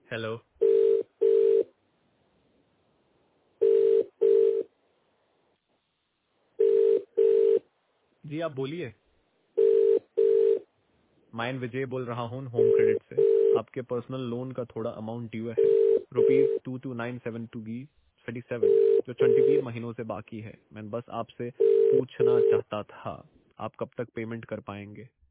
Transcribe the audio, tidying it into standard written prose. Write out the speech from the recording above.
Hello. जी आप बोलिए। मैं विजय बोल रहा हूँ होम क्रेडिट से। आपके पर्सनल लोन का थोड़ा अमाउंट ड्यू है, ₹22972B37, जो 23 महीनों से बाकी है। मैं बस आपसे पूछना चाहता था, आप कब तक पेमेंट कर पाएंगे?